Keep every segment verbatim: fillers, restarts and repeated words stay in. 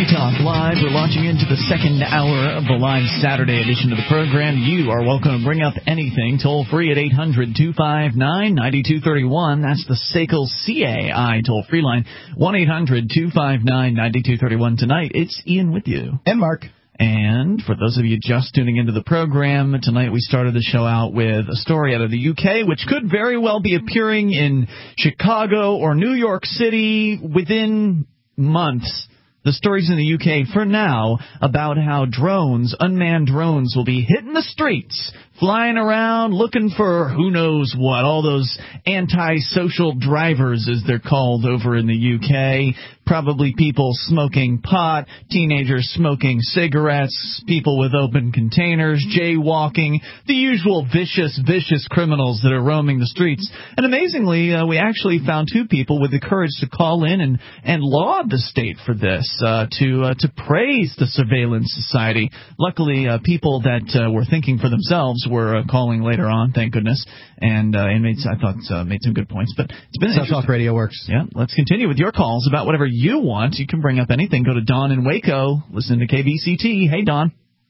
Free Talk Live. We're launching into the second hour of the live Saturday edition of the program. You are welcome to bring up anything toll free at eight hundred two five nine nine two three one. That's the S A C L C A I toll free line. one eight hundred two five nine nine two three one. Tonight, it's Ian with you. And Mark. And for those of you just tuning into the program, tonight we started the show out with a story out of the U K, which could very well be appearing in Chicago or New York City within months. The story's in the U K for now about how drones, unmanned drones, will be hitting the streets, flying around, looking for who knows what, all those anti-social drivers, as they're called over in the U K. Probably people smoking pot, teenagers smoking cigarettes, people with open containers, jaywalking, the usual vicious, vicious criminals that are roaming the streets. And amazingly, uh, we actually found two people with the courage to call in and, and laud the state for this, uh, to uh, to praise the surveillance society. Luckily, uh, people that uh, were thinking for themselves were uh, calling later on, thank goodness, and uh, inmates, I thought, uh, made some good points. But it's been South Talk Radio works. Yeah, let's continue with your calls about whatever you want. You can bring up anything. Go to Don in Waco. Listen to K B C T. Hey, Don.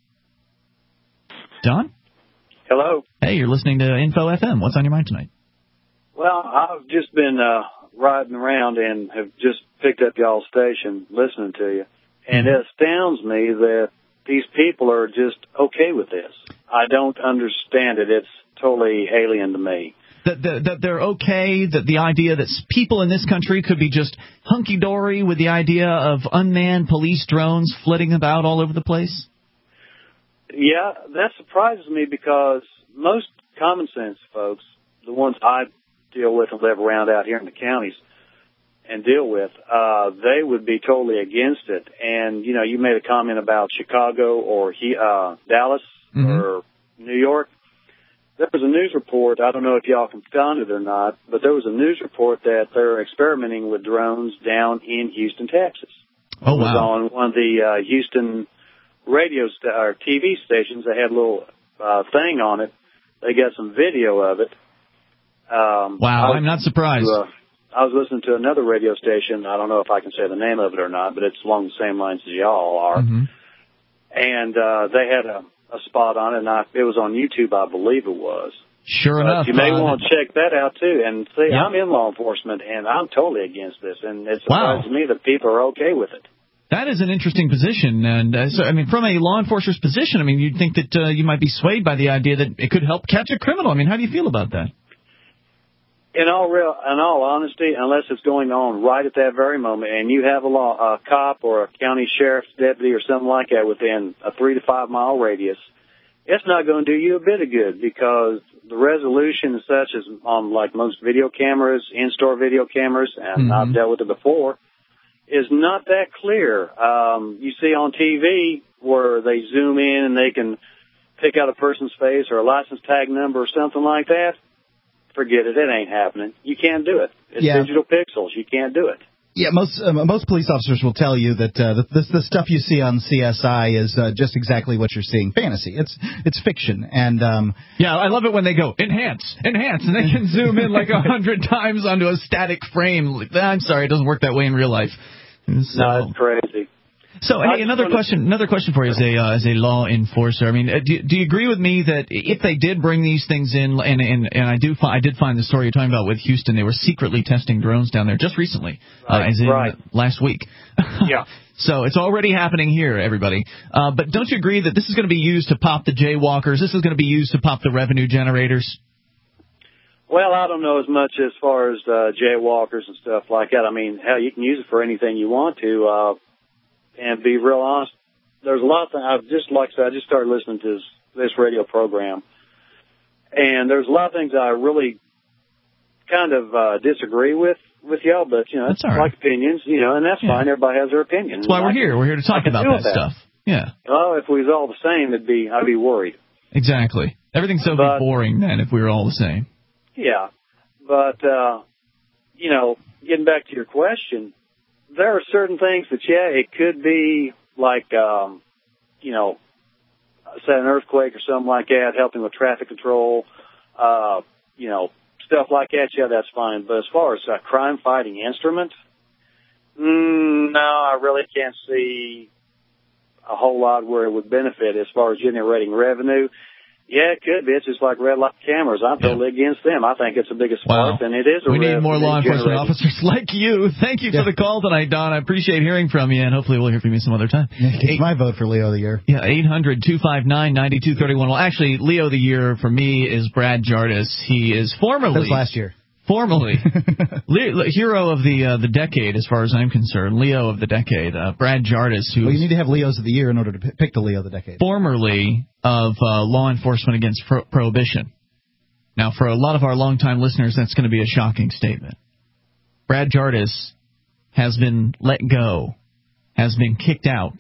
Don? Hello. Hey, you're listening to Info F M. What's on your mind tonight? Well, I've just been uh, riding around and have just picked up y'all's station listening to you. And mm-hmm. It astounds me that these people are just okay with this. I don't understand it. It's totally alien to me. That, that, that they're okay, that the idea that people in this country could be just hunky-dory with the idea of unmanned police drones flitting about all over the place? Yeah, that surprises me because most common sense folks, the ones I deal with and live around out here in the counties and deal with, uh, they would be totally against it. And, you know, you made a comment about Chicago or he, uh, Dallas mm-hmm. or New York. There was a news report, I don't know if y'all can find it or not, but there was a news report that they're experimenting with drones down in Houston, Texas. Oh, wow. It was on one of the uh, Houston radio st- or T V stations. They had a little uh, thing on it. They got some video of it. Um, wow, was, I'm not surprised. Uh, I was listening to another radio station. I don't know if I can say the name of it or not, but it's along the same lines as y'all are. Mm-hmm. And uh, they had a... a spot on it, and I, it was on YouTube, I believe it was. Sure but enough. You may uh, want to check that out, too. And see, yeah. I'm in law enforcement, and I'm totally against this, and it wow. surprises me that people are okay with it. That is an interesting position, and uh, so, I mean, from a law enforcer's position, I mean, you'd think that uh, you might be swayed by the idea that it could help catch a criminal. I mean, how do you feel about that? In all real, in all honesty, unless it's going on right at that very moment, and you have a law, a cop or a county sheriff's deputy or something like that within a three to five mile radius, it's not going to do you a bit of good because the resolution, such as on like most video cameras, in-store video cameras, and mm-hmm. I've dealt with it before, is not that clear. Um, you see on T V where they zoom in and they can pick out a person's face or a license tag number or something like that. Forget it. It ain't happening. You can't do it. It's yeah. digital pixels. You can't do it. Yeah, most uh, most police officers will tell you that uh, the, the, the stuff you see on C S I is uh, just exactly what you're seeing. Fantasy. It's it's fiction. And um, yeah, I love it when they go enhance, enhance, and they can zoom in like a hundred times onto a static frame. I'm sorry, it doesn't work that way in real life. So, no, it's crazy. So, hey, another question. Another question for you as a uh, as a law enforcer. I mean, uh, do, do you agree with me that if they did bring these things in, and and, and I do fi- I did find the story you're talking about with Houston, they were secretly testing drones down there just recently, right, uh, as in right. last week. Yeah. So it's already happening here, everybody. Uh, but don't you agree that this is going to be used to pop the jaywalkers? This is going to be used to pop the revenue generators? Well, I don't know as much as far as uh, jaywalkers and stuff like that. I mean, hell, you can use it for anything you want to. Uh, And be real honest, there's a lot of things. I've just, like I said, I just started listening to this, this radio program. And there's a lot of things I really kind of uh, disagree with, with y'all, but, you know, it's right. like opinions, you know, and that's yeah. fine. Everybody has their opinion. That's why we're I here. Can, we're here to talk about that, that stuff. Yeah. Well, if we was all the same, it'd be, I'd be worried. Exactly. Everything's so but, boring then if we were all the same. Yeah. But, uh, you know, getting back to your question, there are certain things that, yeah, it could be like, um, you know, say an earthquake or something like that, helping with traffic control, uh, you know, stuff like that, yeah, that's fine. But as far as a crime-fighting instrument, Mm, no, I really can't see a whole lot where it would benefit as far as generating revenue. Yeah, it could be. It's just like red light cameras. I'm yeah. totally against them. I think it's the biggest wow. part, and it is a We need more law enforcement generating. officers like you. Thank you yeah. for the call tonight, Don. I appreciate hearing from you, and hopefully we'll hear from you some other time. Yeah, it's my vote for Leo of the Year. Yeah, eight hundred two five nine nine two three one. Well, actually, Leo of the Year for me is Brad Jardis. He is formerly... That was last year. Formerly, Le- hero of the uh, the decade, as far as I'm concerned, Leo of the decade, uh, Brad Jardis, who well, you need to have Leos of the Year in order to p- pick the Leo of the decade. Formerly of uh, Law Enforcement Against Pro- Prohibition. Now, for a lot of our longtime listeners, that's going to be a shocking statement. Brad Jardis has been let go, has been kicked out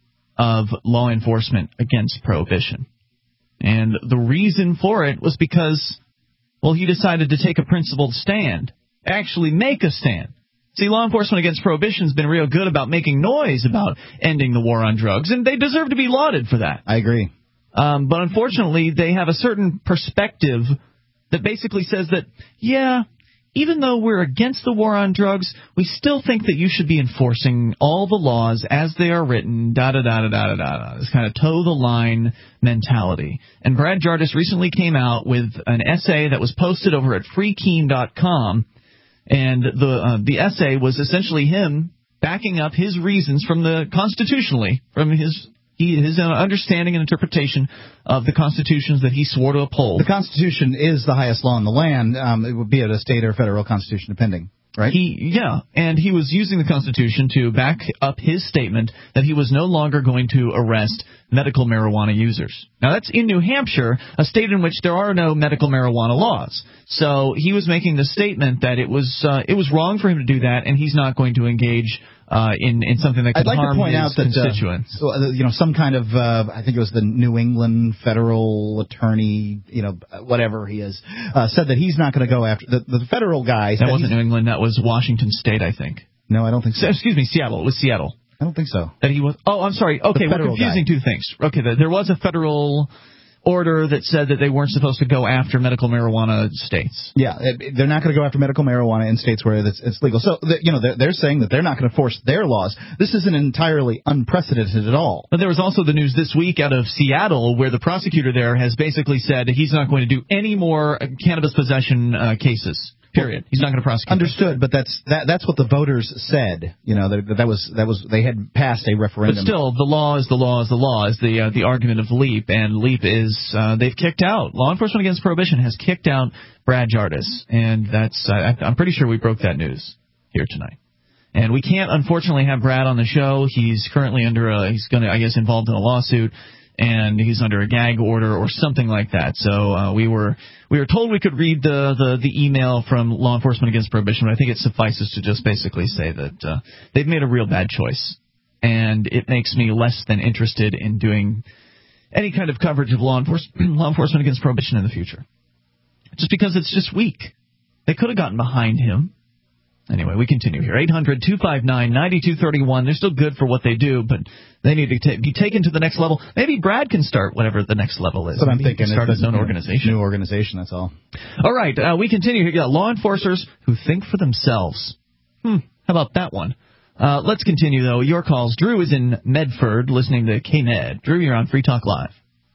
of Law Enforcement Against Prohibition, and the reason for it was because, well, he decided to take a principled stand, actually make a stand. See, Law Enforcement Against Prohibition has been real good about making noise about ending the war on drugs, and they deserve to be lauded for that. I agree. Um, but unfortunately, they have a certain perspective that basically says that, yeah, even though we're against the war on drugs, we still think that you should be enforcing all the laws as they are written, da-da-da-da-da-da-da. This kind of toe-the-line mentality. And Brad Jardis recently came out with an essay that was posted over at free keen dot com, and the uh, the essay was essentially him backing up his reasons from the constitutionally, from his... He, his understanding and interpretation of the constitutions that he swore to uphold. The Constitution is the highest law in the land. Um, it would be it a state or federal constitution, depending, right? He, yeah, and he was using the Constitution to back up his statement that he was no longer going to arrest medical marijuana users. Now, that's in New Hampshire, a state in which there are no medical marijuana laws. So he was making the statement that it was uh, it was wrong for him to do that, and he's not going to engage Uh, in, in something that could I'd like harm to point his out that, constituents. Uh, you know, some kind of, uh, I think it was the New England federal attorney, you know, whatever he is, uh, said that he's not going to go after, the, the federal guy. That wasn't New England, that was Washington State, I think. No, I don't think so. Excuse me, Seattle. It was Seattle. I don't think so. That he was, oh, I'm sorry. Okay, we're confusing guy. two things. Okay, there was a federal order that said that they weren't supposed to go after medical marijuana states. Yeah, they're not going to go after medical marijuana in states where it's, it's legal. So, you know, they're, they're saying that they're not going to force their laws. This isn't entirely unprecedented at all. But there was also the news this week out of Seattle where the prosecutor there has basically said he's not going to do any more cannabis possession uh, cases. Period. He's not going to prosecute. Understood, but that's that, that's what the voters said. You know, that, that was that was they had passed a referendum. But still, the law is the law is the law is the uh, the argument of LEAP, and LEAP is uh, they've kicked out Law Enforcement Against Prohibition has kicked out Brad Jardis, and that's uh, I'm pretty sure we broke that news here tonight. And we can't unfortunately have Brad on the show. He's currently under a he's going to I guess involved in a lawsuit. And he's under a gag order or something like that. So uh, we were we were told we could read the, the, the email from Law Enforcement Against Prohibition, but I think it suffices to just basically say that uh, they've made a real bad choice. And it makes me less than interested in doing any kind of coverage of law, enforce- law enforcement against prohibition in the future. Just because it's just weak. They could have gotten behind him. Anyway, we continue here. eight hundred two five nine nine two three one. They're still good for what they do, but they need to t- be taken to the next level. Maybe Brad can start whatever the next level is. That's what I'm Maybe thinking. He can start his own organization. New organization, that's all. All right, uh, we continue here. Yeah, law enforcers who think for themselves. Hmm, how about that one? Uh, let's continue, though. Your calls. Drew is in Medford listening to K N E D. Drew, you're on Free Talk Live.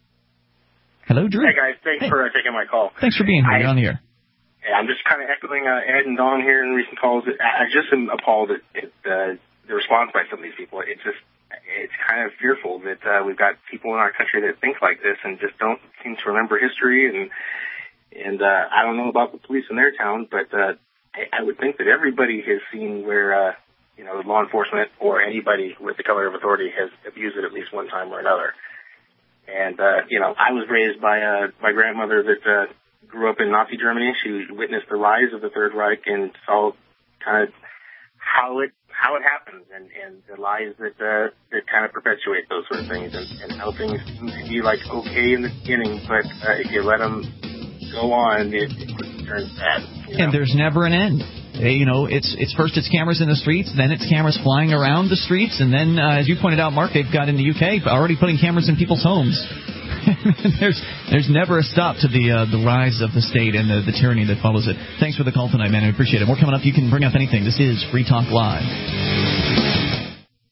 Hello, Drew. Hey, guys. Thanks hey. for uh, taking my call. Thanks for being here. I, you're on the air. I'm just kind of echoing uh, Ed and Don here in recent calls. I just am appalled at, at uh, the response by some of these people. It's just, it's kind of fearful that uh, we've got people in our country that think like this and just don't seem to remember history. And and uh, I don't know about the police in their town, but uh, I, I would think that everybody has seen where uh, you know law enforcement or anybody with the color of authority has abused it at least one time or another. And uh, you know, I was raised by uh, my grandmother that. Uh, grew up in Nazi Germany. She witnessed the rise of the Third Reich and saw kind of how it how it happens and, and the lies that uh, that kind of perpetuate those sort of things and, and how things seem to be like okay in the beginning, but uh, if you let them go on, it, it quickly turns bad. You know? And there's never an end. You know, it's it's first it's cameras in the streets, then it's cameras flying around the streets, and then, uh, as you pointed out, Mark, they've got in the U K already putting cameras in people's homes. there's there's never a stop to the uh, the rise of the state and the, the tyranny that follows it. Thanks for the call tonight, man. I appreciate it. More coming up. You can bring up anything. This is Free Talk Live.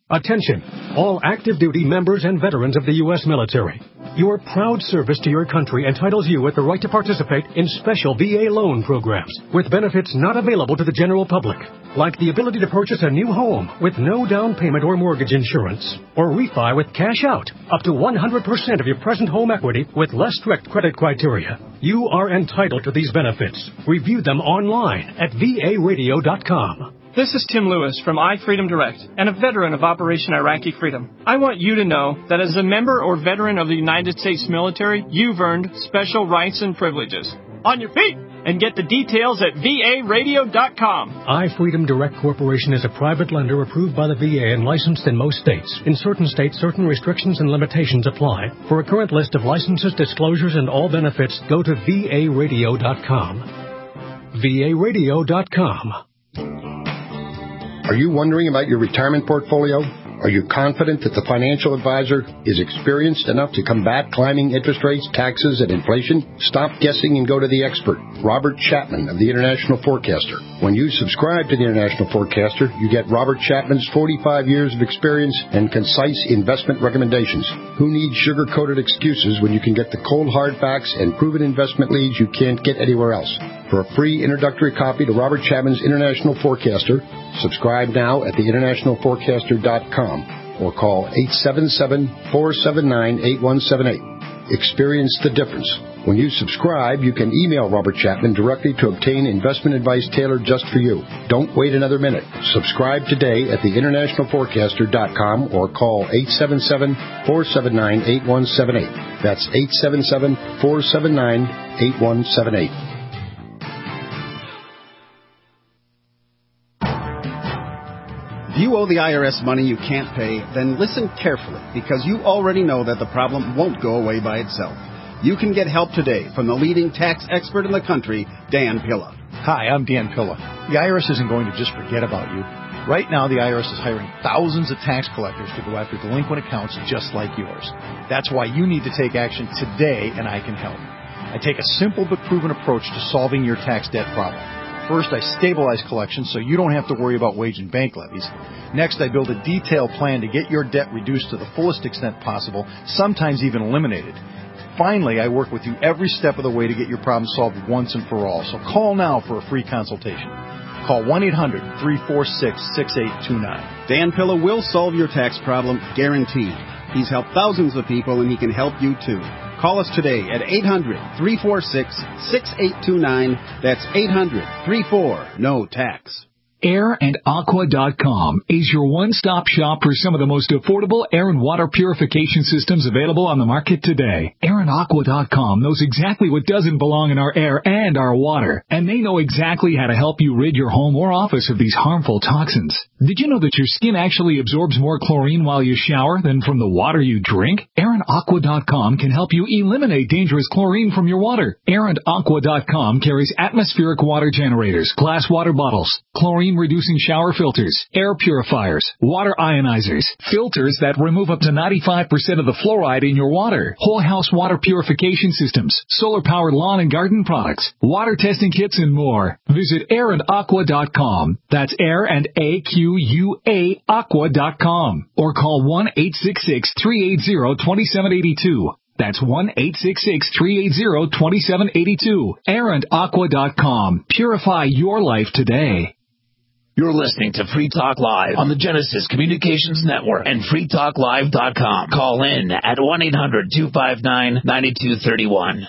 Attention, all active duty members and veterans of the U S military. Your proud service to your country entitles you with the right to participate in special V A loan programs with benefits not available to the general public, like the ability to purchase a new home with no down payment or mortgage insurance, or refi with cash out up to one hundred percent of your present home equity with less strict credit criteria. You are entitled to these benefits. Review them online at V A radio dot com. This is Tim Lewis from iFreedom Direct and a veteran of Operation Iraqi Freedom. I want you to know that as a member or veteran of the United States military, you've earned special rights and privileges. On your feet! And get the details at V A radio dot com. iFreedom Direct Corporation is a private lender approved by the V A and licensed in most states. In certain states, certain restrictions and limitations apply. For a current list of licenses, disclosures, and all benefits, go to V A radio dot com. V A radio dot com. Are you wondering about your retirement portfolio? Are you confident that the financial advisor is experienced enough to combat climbing interest rates, taxes, and inflation? Stop guessing and go to the expert, Robert Chapman of the International Forecaster. When you subscribe to the International Forecaster, you get Robert Chapman's forty-five years of experience and concise investment recommendations. Who needs sugar-coated excuses when you can get the cold hard facts and proven investment leads you can't get anywhere else? For a free introductory copy to Robert Chapman's International Forecaster, subscribe now at the international forecaster dot com or call eight seven seven, four seven nine, eight one seven eight. Experience the difference. When you subscribe, you can email Robert Chapman directly to obtain investment advice tailored just for you. Don't wait another minute. Subscribe today at the international forecaster dot com or call eight seven seven, four seven nine, eight one seven eight. That's eight seven seven, four seven nine, eight one seven eight. If you owe the I R S money you can't pay, then listen carefully, because you already know that the problem won't go away by itself. You can get help today from the leading tax expert in the country, Dan Pilla. Hi, I'm Dan Pilla. The I R S isn't going to just forget about you. Right now, the I R S is hiring thousands of tax collectors to go after delinquent accounts just like yours. That's why you need to take action today, and I can help. I take a simple but proven approach to solving your tax debt problem. First, I stabilize collections so you don't have to worry about wage and bank levies. Next, I build a detailed plan to get your debt reduced to the fullest extent possible, sometimes even eliminated. Finally, I work with you every step of the way to get your problem solved once and for all. So call now for a free consultation. Call one eight hundred, three four six, six eight two nine. Dan Pilla will solve your tax problem, guaranteed. He's helped thousands of people, and he can help you too. Call us today at eight hundred, three four six, six eight two nine. That's eight hundred, three four, N O T A X. air and aqua dot com is your one-stop shop for some of the most affordable air and water purification systems available on the market today. air and aqua dot com knows exactly what doesn't belong in our air and our water, and they know exactly how to help you rid your home or office of these harmful toxins. Did you know that your skin actually absorbs more chlorine while you shower than from the water you drink? air and aqua dot com can help you eliminate dangerous chlorine from your water. air and aqua dot com carries atmospheric water generators, glass water bottles, chlorine-reducing shower filters, air purifiers, water ionizers, filters that remove up to ninety-five percent of the fluoride in your water, whole house water purification systems, solar-powered lawn and garden products, water testing kits, and more. Visit air and aqua dot com. That's air and A Q U A aqua dot com. Or call one eight six six, three eight zero, two seven eight two. That's one eight six six, three eight zero, two seven eight two. air and aqua dot com. Purify your life today. You're listening to Free Talk Live on the Genesis Communications Network and free talk live dot com. Call in at one eight hundred, two five nine, nine two three one.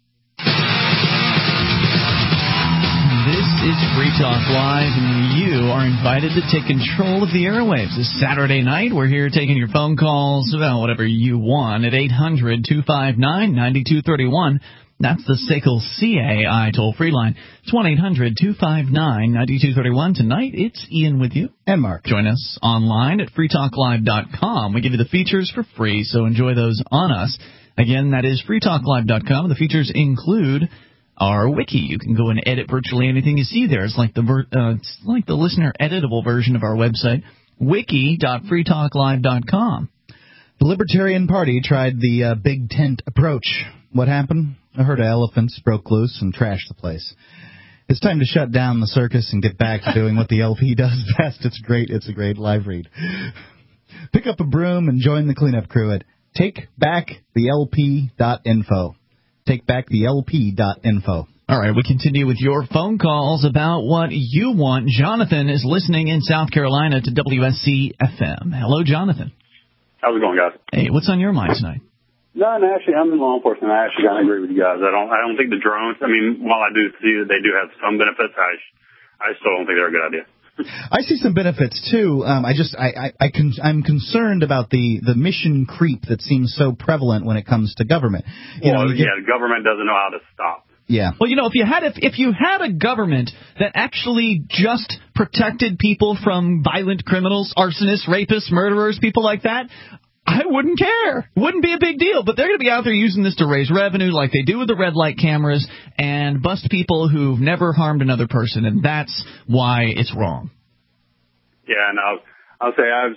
This is Free Talk Live, and you are invited to take control of the airwaves. This Saturday night, we're here taking your phone calls about whatever you want at eight hundred, two five nine, nine two three one. That's the S A C L C A I toll-free line. It's one eight hundred, two five nine, nine two three one. Tonight, it's Ian with you. And Mark. Join us online at free talk live dot com. We give you the features for free, so enjoy those on us. Again, that is free talk live dot com. The features include our wiki. You can go and edit virtually anything you see there. It's like the uh, it's like the listener editable version of our website, wiki dot free talk live dot com. The Libertarian Party tried the uh, big tent approach. What happened? A herd of elephants broke loose and trashed the place. It's time to shut down the circus and get back to doing what the L P does best. It's great. It's a great live read. Pick up a broom and join the cleanup crew at take back the L P dot info. take back the L P dot info. All right, we continue with your phone calls about what you want. Jonathan is listening in South Carolina to W S C F M. Hello, Jonathan. How's it going, guys? Hey, what's on your mind tonight? No, and actually, I'm in law enforcement. I actually kind of agree with you guys. I don't, I don't think the drones. I mean, while I do see that they do have some benefits, I, I still don't think they're a good idea. I see some benefits too. Um, I just, I, I, I con- I'm concerned about the, the mission creep that seems so prevalent when it comes to government. You well, know, you yeah, get, the government doesn't know how to stop. Yeah. Well, you know, if you had if, if you had a government that actually just protected people from violent criminals, arsonists, rapists, murderers, people like that, I wouldn't care. It wouldn't be a big deal. But they're going to be out there using this to raise revenue like they do with the red light cameras and bust people who've never harmed another person, and that's why it's wrong. Yeah, and I'll, I'll say I was,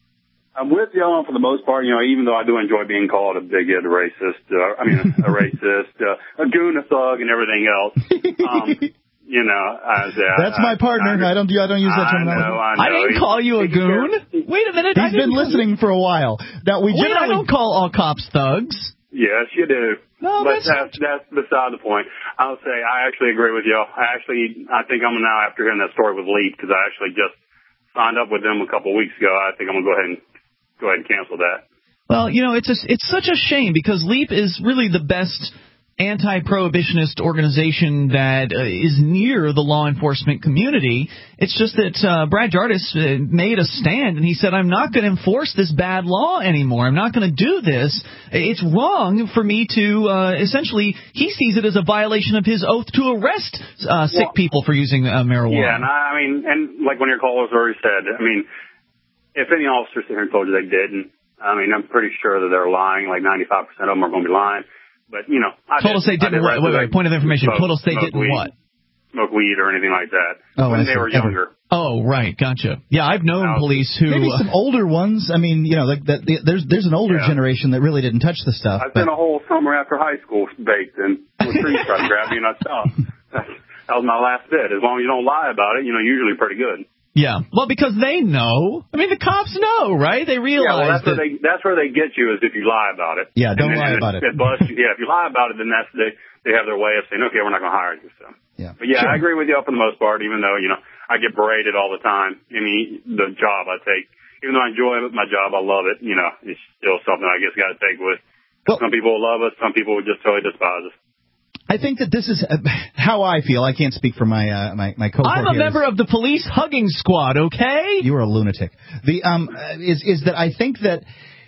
I'm with you on for the most part, you know, even though I do enjoy being called a bigot, a racist, uh, I mean, a racist, uh, a goon, a thug, and everything else. Um, you know, I say, that's I, my partner. I, I don't, I don't use that terminology. I, know, I, know. I didn't call you a goon. Wait a minute. He's been listening for a while. Now we Wait, generally I don't call all cops thugs. Yes, you do. No, but that's that's, that's beside the point. I'll say I actually agree with you. I actually, I think I'm now after hearing that story with Leap because I actually just signed up with them a couple of weeks ago. I think I'm gonna go ahead and go ahead and cancel that. Well, you know, it's a, it's such a shame because Leap is really the best anti-prohibitionist organization that uh, is near the law enforcement community. It's just that uh, Brad Jardis uh, made a stand, and he said, I'm not going to enforce this bad law anymore. I'm not going to do this. It's wrong for me to, uh, essentially, he sees it as a violation of his oath to arrest uh, sick well, people for using uh, marijuana. Yeah, and I, I mean, and like one of your callers already said, I mean, if any officer sit here and told you they didn't, I mean, I'm pretty sure that they're lying. Like ninety-five percent of them are going to be lying. But, you know, I told us they didn't. Wait, wait, wait, point of information. Smoke, told us they didn't weed, what? Smoke weed or anything like that. Oh, when I they see. were younger. Oh, right, gotcha. Yeah, I've known Now, police who maybe some older ones. I mean, you know, like that. The, there's there's an older Yeah. generation that really didn't touch the stuff. I but... spent a whole summer after high school baked and the trees tried to grab me and I stopped. That was my last bit. As long as you don't lie about it, you know, usually pretty good. Yeah, well, because they know. I mean, the cops know, right? They realize yeah, well, that's that. where they that's where they get you is if you lie about it. Yeah, don't and lie then, about it. it bust you. Yeah, if you lie about it, then that's they they have their way of saying, okay, we're not going to hire you. So. Yeah. But yeah, Sure. I agree with you for the most part. Even though you know I get berated all the time. I mean, the job I take, even though I enjoy my job, I love it. You know, it's still something I guess got to take with. Well, some people will love us, some people would just totally despise us. I think that this is uh, how I feel. I can't speak for my uh, my my cohort. I'm a here. member of the police hugging squad, okay? You are a lunatic. The um is is that I think that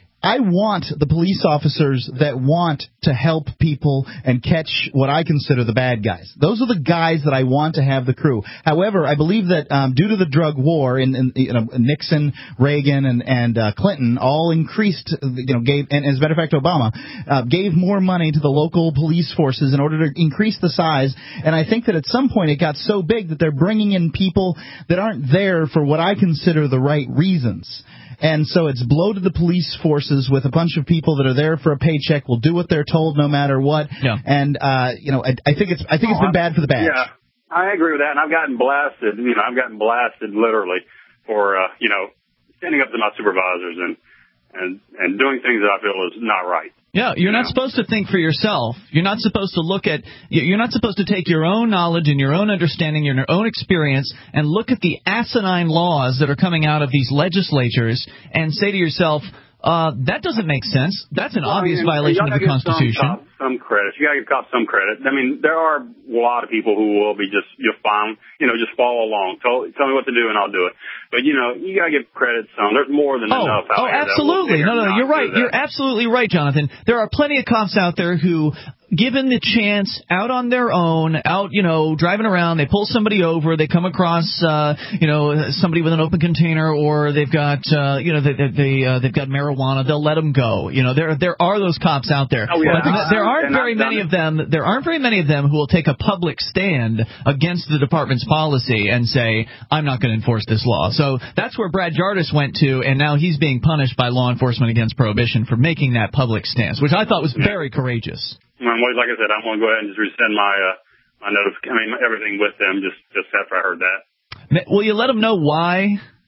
I want the police officers that want to help people and catch what I consider the bad guys. Those are the guys that I want to have the crew. However, I believe that um, due to the drug war, in, in you know, Nixon, Reagan, and, and uh, Clinton all increased, you know, gave, and as a matter of fact, Obama uh, gave more money to the local police forces in order to increase the size. And I think that at some point it got so big that they're bringing in people that aren't there for what I consider the right reasons. And so it's bloated the police forces with a bunch of people that are there for a paycheck, will do what they're told no matter what. Yeah. And, uh, you know, I, I think it's I think it's been bad for the badge. Yeah, I agree with that. And I've gotten blasted, you know, I've gotten blasted literally for, uh, you know, standing up to my supervisors and, and, and doing things that I feel is not right. Yeah, you're not supposed to think for yourself. You're not supposed to look at, you're not supposed to take your own knowledge and your own understanding, your own experience, and look at the asinine laws that are coming out of these legislatures and say to yourself, uh, that doesn't make sense. That's an well, obvious I mean, violation of the Constitution. Some, cops, some credit. You got to give cops some credit. I mean, there are a lot of people who will be just, just fine, you know, just follow along. Tell, tell me what to do and I'll do it. But, you know, you got to give credit some. There's more than oh, enough out oh, here. absolutely. No, no, you're right. You're absolutely right, Jonathan. There are plenty of cops out there who, given the chance, out on their own, out, you know, driving around, they pull somebody over, they come across, uh, you know, somebody with an open container, or they've got, uh, you know, they, they, they, uh, they've got marijuana, they'll let them go. You know, there, there are those cops out there. Oh, yeah. But uh, there aren't very I've many of them, there aren't very many of them who will take a public stand against the department's policy and say, I'm not going to enforce this law. So that's where Brad Jardis went to, and now he's being punished by law enforcement against prohibition for making that public stance, which I thought was very courageous. Well, like I said, I'm going to go ahead and just resend my uh, my notification, I mean, everything with them just, just after I heard that. Will you let them know why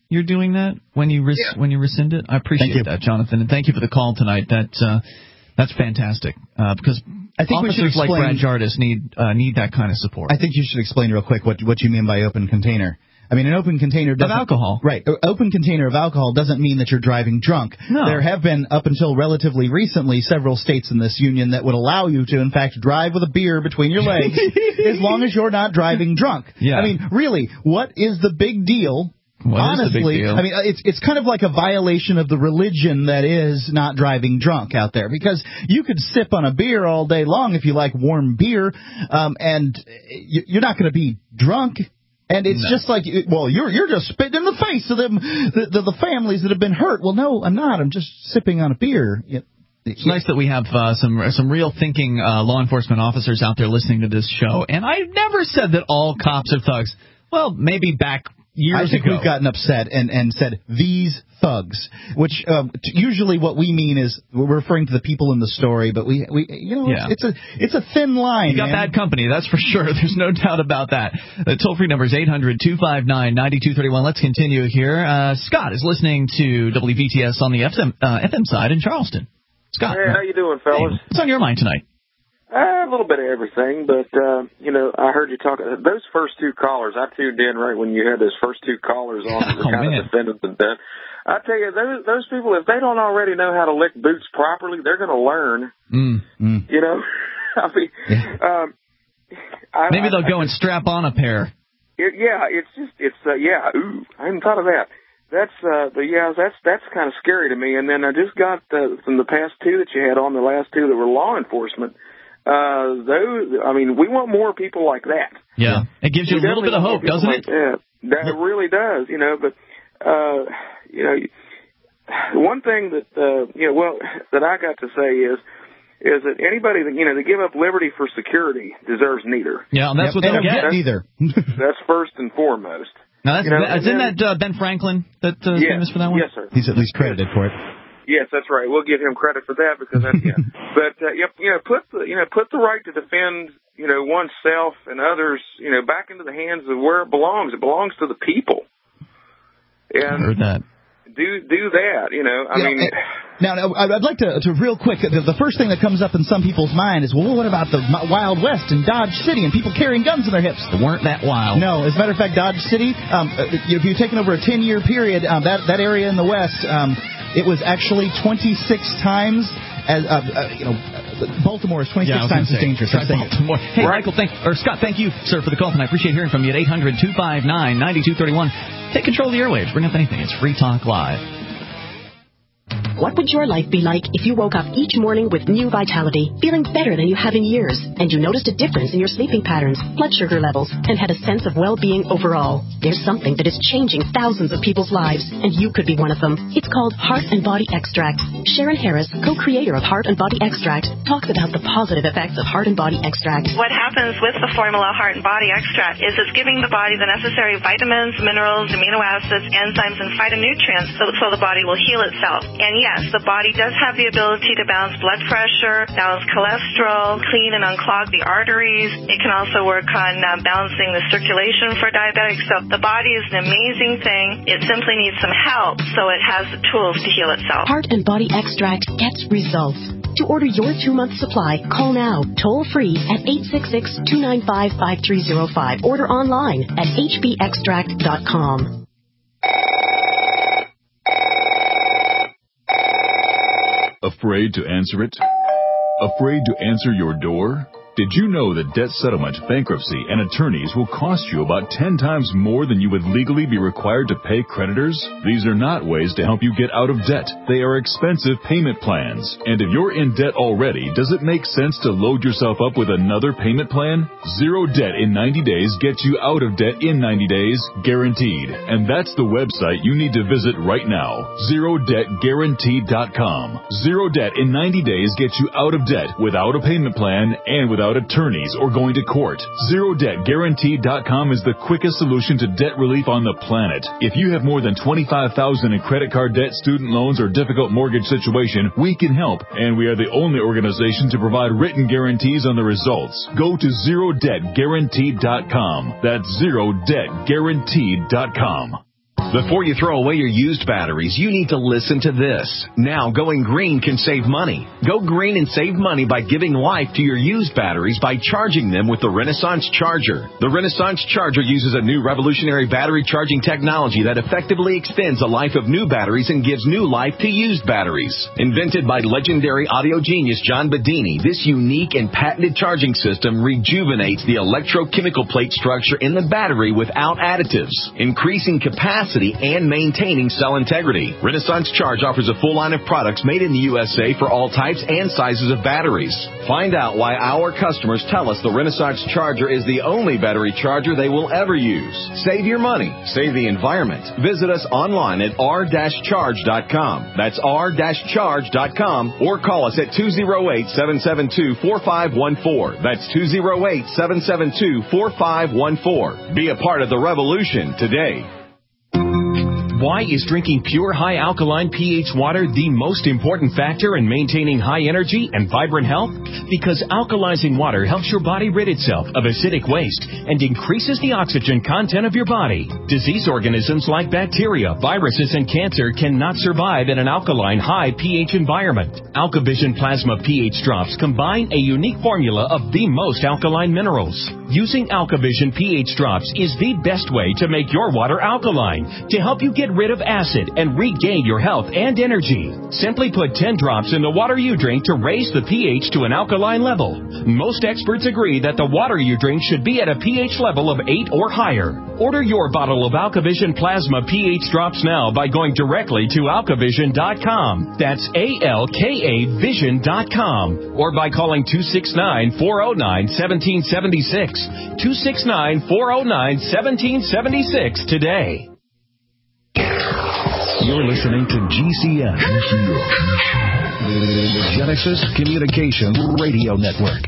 you're doing that when you res- yeah. when you rescind it? I appreciate that, Jonathan, and thank you for the call tonight. That uh, that's fantastic uh, because I think officers we should explain, like Brad Jardis need uh, need that kind of support. I think you should explain real quick what what you mean by open container. I mean, an open container doesn't, of alcohol. Right. An open container of alcohol doesn't mean that you're driving drunk. No. There have been, up until relatively recently, several states in this union that would allow you to, in fact, drive with a beer between your legs as long as you're not driving drunk. Yeah. I mean, really, what is the big deal? What Honestly, is the big deal? I mean, it's it's kind of like a violation of the religion that is not driving drunk out there, because you could sip on a beer all day long if you like warm beer, um, and you're not going to be drunk. And it's no. just like, well, you're you're just spitting in the face of them, the, the, the families that have been hurt. Well, no, I'm not. I'm just sipping on a beer. It's nice that we have uh, some some real thinking uh, law enforcement officers out there listening to this show. And I never said that all cops are thugs. Well, maybe back years I think ago. we've gotten upset and, and said, these thugs, which um, t- usually what we mean is we're referring to the people in the story, but we, we you know, yeah. it's, it's a it's a thin line. You got man. bad company, that's for sure. There's no doubt about that. The toll-free number is eight hundred two five nine nine two three one. Let's continue here. Uh, Scott is listening to W V T S on the F M, uh, F M side in Charleston. Scott. Hey, how you doing, fellas? Hey, what's on your mind tonight? Uh, a little bit of everything, but, uh, you know, I heard you talk, those first two callers, I tuned in right when you had those first two callers on that were oh, kind man. of defendants and done. I tell you, those, those people, if they don't already know how to lick boots properly, they're going to learn. Mm, mm. You know? I mean, yeah. um, I, Maybe they'll I, go I, and strap on a pair. It, yeah, it's just, it's, uh, yeah, ooh, I hadn't thought of that. That's, uh, but yeah, that's, that's kind of scary to me. And then I just got, uh, from the past two that you had on, the last two that were law enforcement, uh, those, I mean, we want more people like that. Yeah. It gives you we a little bit of hope, doesn't like it? That. that it really does, you know, but, uh, you know, one thing that, uh, you know, well, that I got to say is, is that anybody that, you know, to give up liberty for security deserves neither. Yeah, and that's yep. what they'll get. Neither. That's first and foremost. Now, that's, you know, isn't that uh, Ben Franklin that uh, is yes, famous for that one? Yes, sir. He's at least credited for it. Yes, that's right. We'll give him credit for that because that's, yeah. But, uh, you know, put the, you know, put the right to defend, you know, oneself and others, you know, back into the hands of where it belongs. It belongs to the people. And I heard that. Do, do that, you know, I yeah, mean. Now, I'd like to, to real quick, the, the first thing that comes up in some people's mind is, well, what about the Wild West and Dodge City and people carrying guns in their hips? They weren't that wild. No, as a matter of fact, Dodge City, um, if you've taken over a ten-year period, um, that, that area in the West, um, it was actually twenty-six times, as uh, uh, you know, Baltimore is twenty-six yeah, times as say, dangerous. Try Baltimore. Hey, right. Michael, thank, or Scott, thank you, sir, for the call tonight. I appreciate hearing from you at eight hundred two five nine nine two three one. Take control of the airwaves. Bring up anything. It's Free Talk Live. What would your life be like if you woke up each morning with new vitality, feeling better than you have in years, and you noticed a difference in your sleeping patterns, blood sugar levels, and had a sense of well-being overall? There's something that is changing thousands of people's lives, and you could be one of them. It's called Heart and Body Extract. Sharon Harris, co-creator of Heart and Body Extract, talks about the positive effects of Heart and Body Extract. What happens with the formula Heart and Body Extract is it's giving the body the necessary vitamins, minerals, amino acids, enzymes, and phytonutrients so, so the body will heal itself. And yes, Yes, the body does have the ability to balance blood pressure, balance cholesterol, clean and unclog the arteries. It can also work on uh, balancing the circulation for diabetics. So the body is an amazing thing. It simply needs some help so it has the tools to heal itself. Heart and Body Extract gets results. To order your two-month supply, call now, toll-free at eight six six, two nine five, five three zero five. Order online at h b extract dot com. Afraid to answer it? Afraid to answer your door? Did you know that debt settlement, bankruptcy, and attorneys will cost you about ten times more than you would legally be required to pay creditors? These are not ways to help you get out of debt. They are expensive payment plans. And if you're in debt already, does it make sense to load yourself up with another payment plan? Zero Debt in ninety days gets you out of debt in ninety days, guaranteed. And that's the website you need to visit right now, zero debt guaranteed dot com. Zero Debt in ninety days gets you out of debt without a payment plan and without attorneys or going to court. Zero Debt Guaranteed dot com is the quickest solution to debt relief on the planet. If you have more than twenty-five thousand dollars in credit card debt, student loans, or difficult mortgage situation, we can help, and we are the only organization to provide written guarantees on the results. Go to Zero Debt Guaranteed dot com. That's Zero Debt Guaranteed dot com. Before you throw away your used batteries, you need to listen to this. Now, going green can save money. Go green and save money by giving life to your used batteries by charging them with the Renaissance Charger. The Renaissance Charger uses a new revolutionary battery charging technology that effectively extends the life of new batteries and gives new life to used batteries. Invented by legendary audio genius John Bedini, this unique and patented charging system rejuvenates the electrochemical plate structure in the battery without additives, increasing capacity and maintaining cell integrity. Renaissance Charge offers a full line of products made in the U S A for all types and sizes of batteries. Find out why our customers tell us the Renaissance Charger is the only battery charger they will ever use. Save your money. Save the environment. Visit us online at r dash charge dot com. That's r dash charge dot com or call us at two oh eight, seven seven two, four five one four. That's two oh eight, seven seven two, four five one four. Be a part of the revolution today. Why is drinking pure high alkaline pH water the most important factor in maintaining high energy and vibrant health? Because alkalizing water helps your body rid itself of acidic waste and increases the oxygen content of your body. Disease organisms like bacteria, viruses, and cancer cannot survive in an alkaline high pH environment. AlkaVision Plasma pH drops combine a unique formula of the most alkaline minerals. Using AlkaVision pH drops is the best way to make your water alkaline to help you get rid of acid and regain your health and energy. Simply put ten drops in the water you drink to raise the pH to an alkaline level. Most experts agree that the water you drink should be at a pH level of eight or higher. Order your bottle of AlkaVision Plasma pH drops now by going directly to alkavision dot com. That's A L K A vision dot com. Or by calling two six nine, four oh nine, one seven seven six. two six nine, four oh nine, one seven seven six today. You're listening to G C N, the Genesis Communications Radio Network.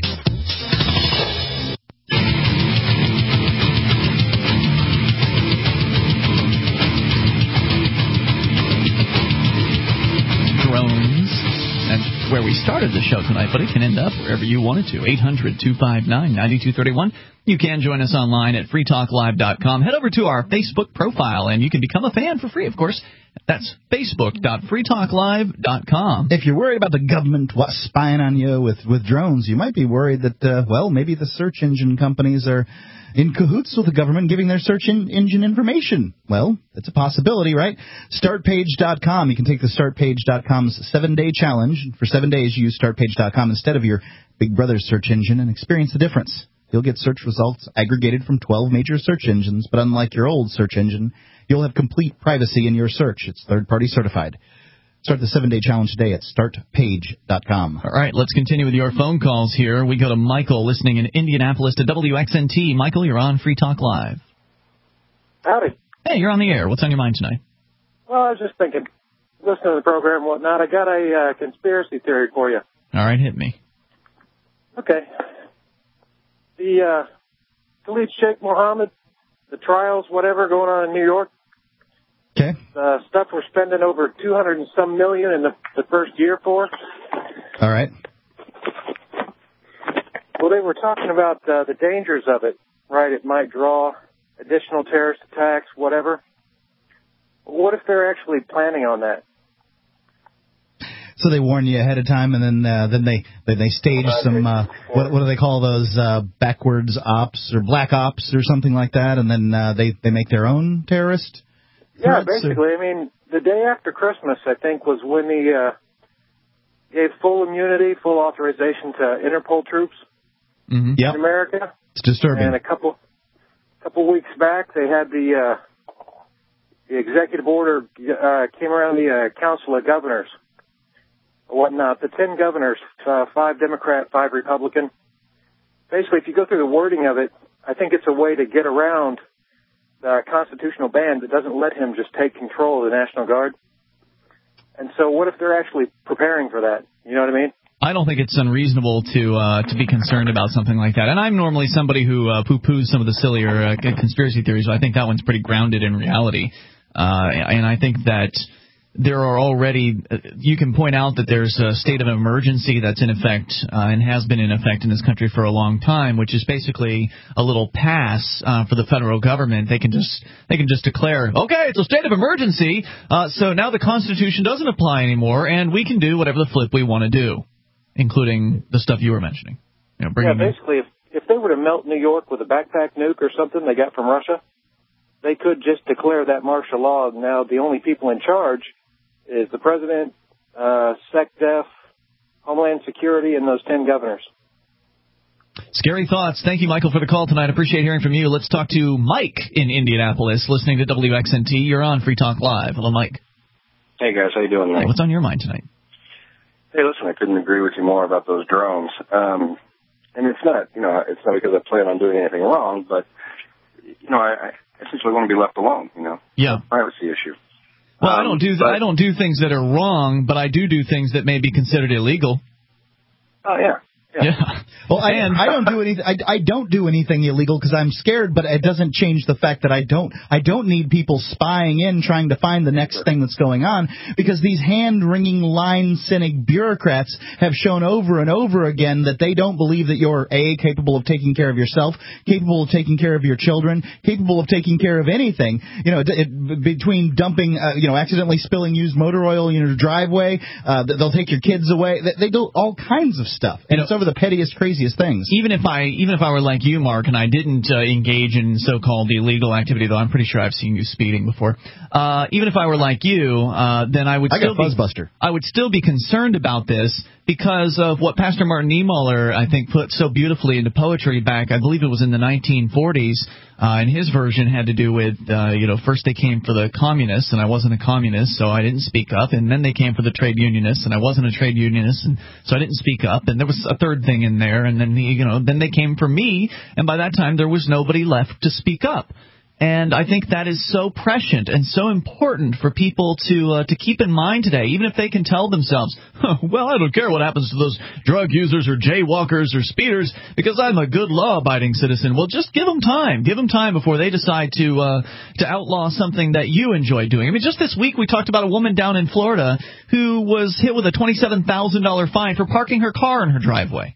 Drones. That's where we started the show tonight, but it can end up wherever you want it to. eight hundred, two five nine, nine two three one. You can join us online at free talk live dot com. Head over to our Facebook profile, and you can become a fan for free, of course. That's facebook dot free talk live dot com. If you're worried about the government spying on you with, with drones, you might be worried that, uh, well, maybe the search engine companies are in cahoots with the government giving their search in, engine information. Well, it's a possibility, right? start page dot com. You can take the start page dot com's seven-day challenge. For seven days, you use start page dot com instead of your Big Brother search engine and experience the difference. You'll get search results aggregated from twelve major search engines, but unlike your old search engine, you'll have complete privacy in your search. It's third-party certified. Start the seven-day challenge today at start page dot com. All right, let's continue with your phone calls here. We go to Michael listening in Indianapolis to W X N T. Michael, you're on Free Talk Live. Howdy. Hey, you're on the air. What's on your mind tonight? Well, I was just thinking, listening to the program and whatnot, I got a uh, conspiracy theory for you. All right, hit me. Okay. The uh, Khalid Sheikh Mohammed, the trials, whatever, going on in New York. Okay. The stuff we're spending over two hundred and some million in the, the first year for. All right. Well, they were talking about uh, the dangers of it, right? It might draw additional terrorist attacks, whatever. What if they're actually planning on that? So they warn you ahead of time, and then uh, then they then they stage some uh, what what do they call those uh, backwards ops or black ops or something like that, and then uh, they they make their own terrorist. Yeah, basically. Or? I mean, the day after Christmas, I think, was when he uh, gave full immunity, full authorization to Interpol troops mm-hmm. yep. in America. It's disturbing. And a couple couple weeks back, they had the uh, the executive order uh, came around the uh, Council of Governors. Whatnot, the ten governors, uh, five Democrat, five Republican. Basically, if you go through the wording of it, I think it's a way to get around the constitutional ban that doesn't let him just take control of the National Guard. And so what if they're actually preparing for that? You know what I mean? I don't think it's unreasonable to uh, to be concerned about something like that. And I'm normally somebody who uh, poo-poos some of the sillier uh, conspiracy theories, but I think that one's pretty grounded in reality. Uh, and I think that there are already, uh, you can point out that there's a state of emergency that's in effect uh, and has been in effect in this country for a long time, which is basically a little pass uh, for the federal government. They can just they can just declare, okay, it's a state of emergency, uh, so now the Constitution doesn't apply anymore, and we can do whatever the flip we want to do, including the stuff you were mentioning. You know, yeah, basically, if, if they were to melt New York with a backpack nuke or something they got from Russia, they could just declare that martial law. Now the only people in charge is the president, uh, SecDef, Homeland Security, and those ten governors. Scary thoughts. Thank you, Michael, for the call tonight. Appreciate hearing from you. Let's talk to Mike in Indianapolis, listening to W X N T. You're on Free Talk Live. Hello, Mike. Hey, guys. How you doing tonight? Hey, what's on your mind tonight? Hey, listen, I couldn't agree with you more about those drones. Um, and it's not, you know, it's not because I plan on doing anything wrong, but, you know, I, I essentially want to be left alone, you know. Yeah. Privacy issue. Well, um, I don't do th- but, I don't do things that are wrong, but I do do things that may be considered illegal. Oh, yeah. Yeah. yeah. Well, I, I don't do anything. I, I don't do anything illegal because I'm scared, but it doesn't change the fact that I don't. I don't need people spying in trying to find the next sure. thing that's going on, because these hand-wringing, line-cynic bureaucrats have shown over and over again that they don't believe that you're a capable of taking care of yourself, capable of taking care of your children, capable of taking care of anything. You know, it, it, between dumping, uh, you know, accidentally spilling used motor oil in your driveway, uh, they'll take your kids away. They, they do all kinds of stuff, and it's over the pettiest, craziest things. Even if I, even if I were like you, Mark, and I didn't uh, engage in so-called illegal activity, though I'm pretty sure I've seen you speeding before. Uh, even if I were like you, uh, then I would I still got a Fuzzbuster. be, I would still be concerned about this because of what Pastor Martin Niemöller, I think, put so beautifully into poetry back. I believe it was in the nineteen forties. Uh, and his version had to do with, uh, you know, first they came for the communists, and I wasn't a communist, so I didn't speak up. And then they came for the trade unionists, and I wasn't a trade unionist, and so I didn't speak up. And there was a third thing in there, and then, you know, then they came for me, and by that time there was nobody left to speak up. And I think that is so prescient and so important for people to uh, to keep in mind today, even if they can tell themselves, oh, well, I don't care what happens to those drug users or jaywalkers or speeders because I'm a good law-abiding citizen. Well, just give them time. Give them time before they decide to uh, to outlaw something that you enjoy doing. I mean, just this week we talked about a woman down in Florida who was hit with a twenty-seven thousand dollars fine for parking her car in her driveway.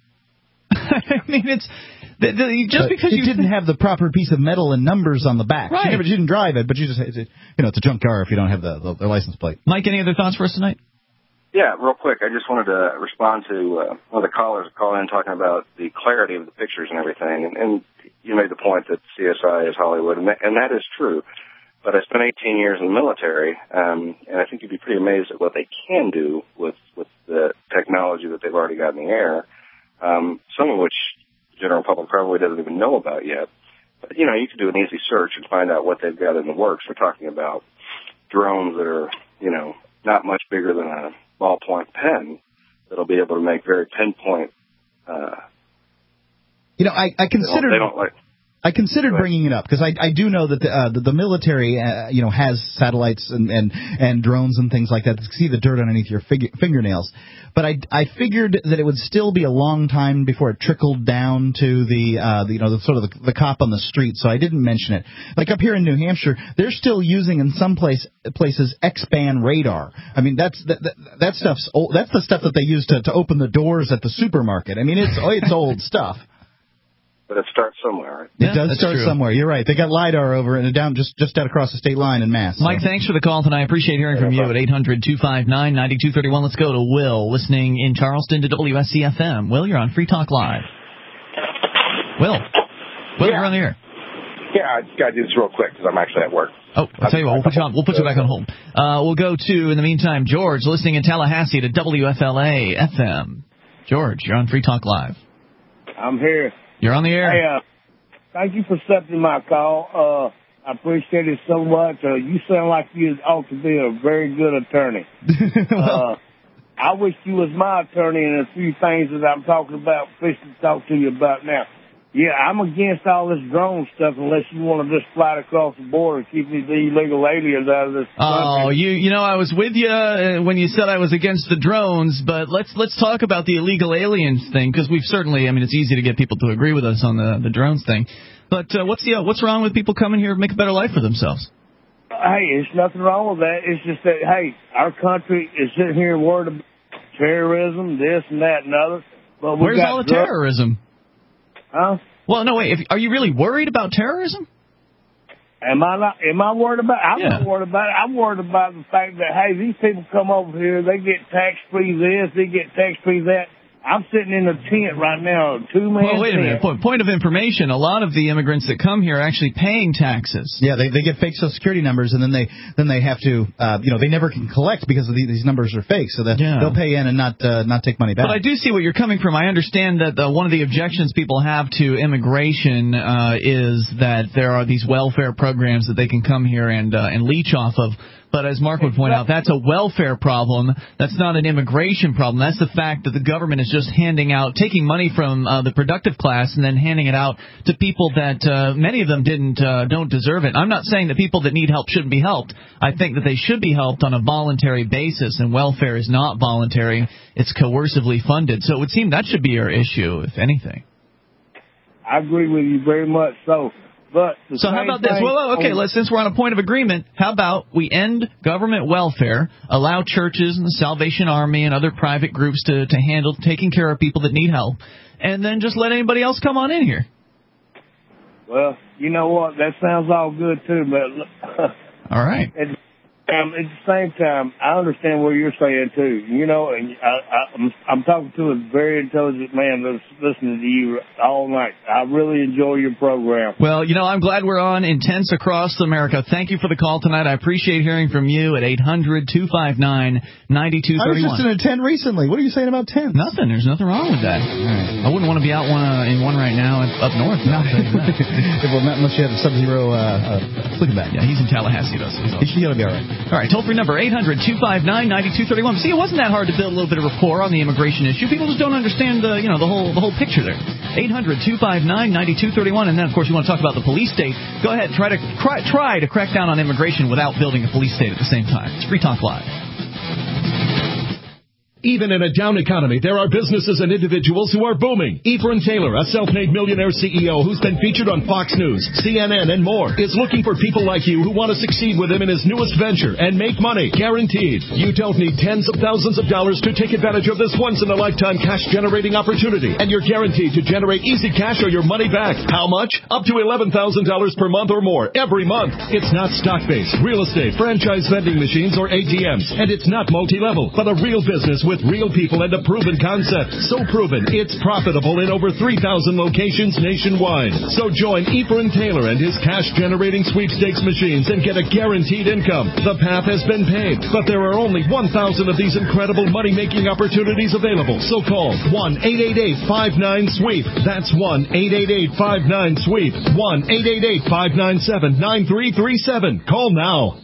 I mean, it's... The, the, just but because it you didn't have the proper piece of metal and numbers on the back. Right. She, never, she didn't drive it, but you just, it's a, you know, it's a junk car if you don't have the, the, the license plate. Mike, any other thoughts for us tonight? Yeah, real quick. I just wanted to respond to uh, one of the callers calling in talking about the clarity of the pictures and everything. And, and you made the point that C S I is Hollywood, and that, and that is true. But I spent eighteen years in the military, um, and I think you'd be pretty amazed at what they can do with, with the technology that they've already got in the air, um, some of which the general public probably doesn't even know about yet. But, you know, you could do an easy search and find out what they've got in the works. We're talking about drones that are, you know, not much bigger than a ballpoint pen that'll be able to make very pinpoint. Uh, you know, I, I considered. They don't, they don't like. I considered bringing it up because I, I do know that the, uh, the, the military, uh, you know, has satellites and, and, and drones and things like that to see the dirt underneath your fig- fingernails. But I, I figured that it would still be a long time before it trickled down to the, uh, the you know, the, sort of the, the cop on the street. So I didn't mention it. Like up here in New Hampshire, they're still using in some place places X-band radar. I mean, that's that, that, that stuff's old, that's the stuff that they use to, to open the doors at the supermarket. I mean, it's it's old stuff. But it starts somewhere. Right? It yeah, does start true. somewhere. You're right. They got LiDAR over and down just just out across the state line in Mass. So. Mike, thanks for the call tonight. I appreciate hearing yeah, from you at eight hundred two five nine nine two three one. Let's go to Will, listening in Charleston to W S C F M. Will, you're on Free Talk Live. Will. Will, yeah. You're on the air. Yeah, I just got to do this real quick because I'm actually at work. Oh, I'll tell you what, we'll put you, on, we'll put you back on hold. Uh, we'll go to, in the meantime, George, listening in Tallahassee to W F L A F M. George, you're on Free Talk Live. I'm here. You're on the air. Hey, uh, thank you for accepting my call. Uh, I appreciate it so much. Uh, you sound like you ought to be a very good attorney. uh, I wish you was my attorney in a few things that I'm talking about, fishing to talk to you about now. Yeah, I'm against all this drone stuff unless you want to just fly across the border and keep these illegal aliens out of this country. Oh, you you know, I was with you uh, when you said I was against the drones, but let's let's talk about the illegal aliens thing, because we've certainly, I mean, it's easy to get people to agree with us on the, the drones thing. But uh, what's the, uh, what's wrong with people coming here to make a better life for themselves? Uh, hey, there's nothing wrong with that. It's just that, hey, our country is sitting here worried about terrorism, this and that and other. But we Where's got all the drug- terrorism? Huh? Well, no, wait. If, are you really worried about terrorism? Am I not? Am I worried about? I'm Yeah. not worried about it. I'm worried about the fact that hey, these people come over here, they get tax free this, they get tax free that. I'm sitting in a tent right now, two man. Well, wait a tent. minute. Point, point of information: a lot of the immigrants that come here are actually paying taxes. Yeah, they they get fake Social Security numbers, and then they then they have to, uh, you know, they never can collect because of the, these numbers are fake. So that Yeah. they'll pay in and not uh, not take money back. But I do see what you're coming from. I understand that the, one of the objections people have to immigration uh, is that there are these welfare programs that they can come here and uh, and leech off of. But as Mark would point out, that's a welfare problem. That's not an immigration problem. That's the fact that the government is just handing out, taking money from uh, the productive class and then handing it out to people that uh, many of them didn't uh, don't deserve it. I'm not saying that people that need help shouldn't be helped. I think that they should be helped on a voluntary basis, and welfare is not voluntary. It's coercively funded. So it would seem that should be your issue, if anything. I agree with you very much. So. But the so how same about this? thing Well, well, okay, on- let's, since we're on a point of agreement, how about we end government welfare, allow churches and the Salvation Army and other private groups to, to handle taking care of people that need help, and then just let anybody else come on in here? Well, you know what? That sounds all good too, but all right. At, um, at the same time, I understand what you're saying too. You know, and I, I, I'm, I'm talking to a very intelligent man that's listening to you all night. I really enjoy your program. Well, you know, I'm glad we're on Intense Across America. Thank you for the call tonight. I appreciate hearing from you at eight hundred two five nine nine two three one. I was just in a ten recently. What are you saying about ten? Nothing. There's nothing wrong with that. Right. I wouldn't want to be out one uh, in one right now up north. No. Well, not unless you have a Sub-Zero uh, uh, Flicking back. Yeah, he's in Tallahassee, though. So he's He's going to be all right. All right, toll-free number, eight hundred two five nine nine two three one. See, it wasn't that hard to build a little bit of rapport on the immigration issue. People just don't understand the, you know, the whole the whole picture there. eight hundred two five nine nine two three one. And then, of course, you want to talk about the police state. Go ahead, try to try, try to crack down on immigration without building a police state at the same time. It's Free Talk Live. Even in a down economy, there are businesses and individuals who are booming. Ephraim Taylor, a self-made millionaire C E O who's been featured on Fox News, C N N, and more, is looking for people like you who want to succeed with him in his newest venture and make money, guaranteed. You don't need tens of thousands of dollars to take advantage of this once-in-a-lifetime cash-generating opportunity, and you're guaranteed to generate easy cash or your money back. How much? Up to eleven thousand dollars per month or more every month. It's not stock-based, real estate, franchise vending machines, or A T Ms, and it's not multi-level, but a real business with real people and a proven concept. So proven, it's profitable in over three thousand locations nationwide. So join Ephraim Taylor and his cash-generating sweepstakes machines and get a guaranteed income. The path has been paved, but there are only one thousand of these incredible money-making opportunities available. So call one eight eight eight five nine SWEEP. That's one eight eight eight five nine SWEEP. one eight eight eight five nine seven nine three three seven. Call now.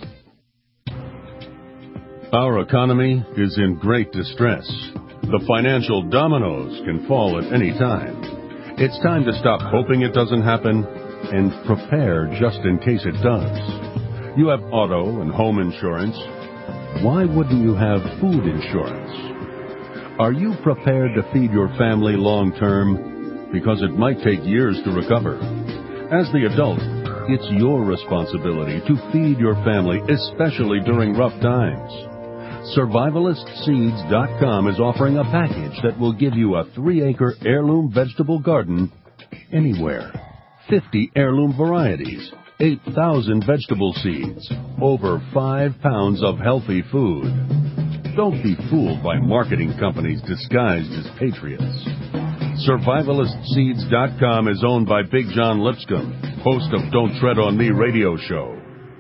Our economy is in great distress. The financial dominoes can fall at any time. It's time to stop hoping it doesn't happen and prepare just in case it does. You have auto and home insurance. Why wouldn't you have food insurance? Are you prepared to feed your family long term? Because it might take years to recover. As the adult, it's your responsibility to feed your family, especially during rough times. Survivalist Seeds dot com is offering a package that will give you a three-acre heirloom vegetable garden anywhere. fifty heirloom varieties, eight thousand vegetable seeds, over five pounds of healthy food. Don't be fooled by marketing companies disguised as patriots. Survivalist Seeds dot com is owned by Big John Lipscomb, host of Don't Tread on Me radio show.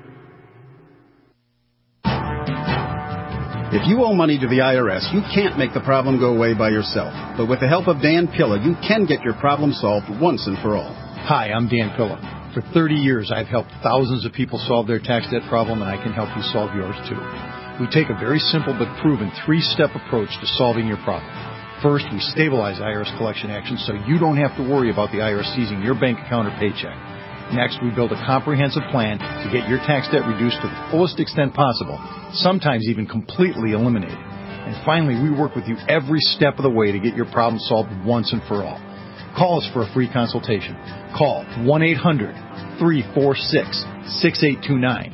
If you owe money to the I R S, you can't make the problem go away by yourself. But with the help of Dan Pilla, you can get your problem solved once and for all. Hi, I'm Dan Pilla. For thirty years, I've helped thousands of people solve their tax debt problem, and I can help you solve yours too. We take a very simple but proven three-step approach to solving your problem. First, we stabilize I R S collection actions so you don't have to worry about the I R S seizing your bank account or paycheck. Next, we build a comprehensive plan to get your tax debt reduced to the fullest extent possible, sometimes even completely eliminated. And finally, we work with you every step of the way to get your problem solved once and for all. Call us for a free consultation. Call one eight hundred three four six six eight two nine.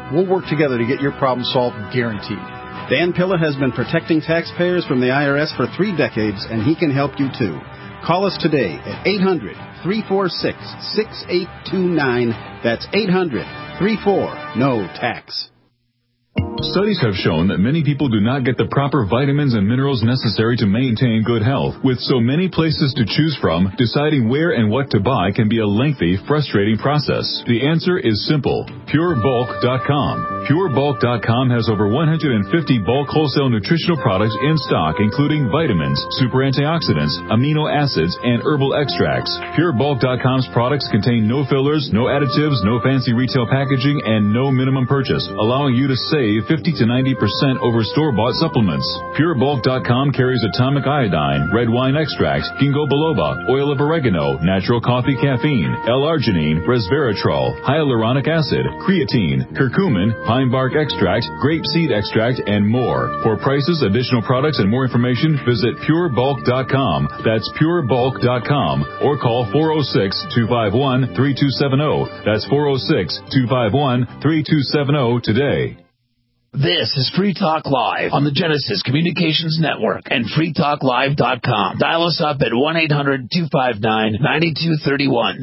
We'll work together to get your problem solved, guaranteed. Dan Pilla has been protecting taxpayers from the I R S for three decades, and he can help you too. Call us today at eight hundred, three four six, six eight two nine. That's eight hundred, three four, N O tax. Studies have shown that many people do not get the proper vitamins and minerals necessary to maintain good health. With so many places to choose from, deciding where and what to buy can be a lengthy, frustrating process. The answer is simple. Pure Bulk dot com. Pure Bulk dot com has over one hundred fifty bulk wholesale nutritional products in stock, including vitamins, super antioxidants, amino acids, and herbal extracts. Pure Bulk dot com's products contain no fillers, no additives, no fancy retail packaging, and no minimum purchase, allowing you to save fifty to ninety percent over store-bought supplements. Pure Bulk dot com carries atomic iodine, red wine extract, ginkgo biloba, oil of oregano, natural coffee caffeine, L-arginine, resveratrol, hyaluronic acid, creatine, curcumin, pine bark extract, grape seed extract, and more. For prices, additional products, and more information, visit Pure Bulk dot com. That's Pure Bulk dot com. Or call four oh six, two five one, three two seven oh. That's four oh six, two five one, three two seven oh today. This is Free Talk Live on the Genesis Communications Network and free talk live dot com. Dial us up at one eight hundred, two five nine, nine two three one.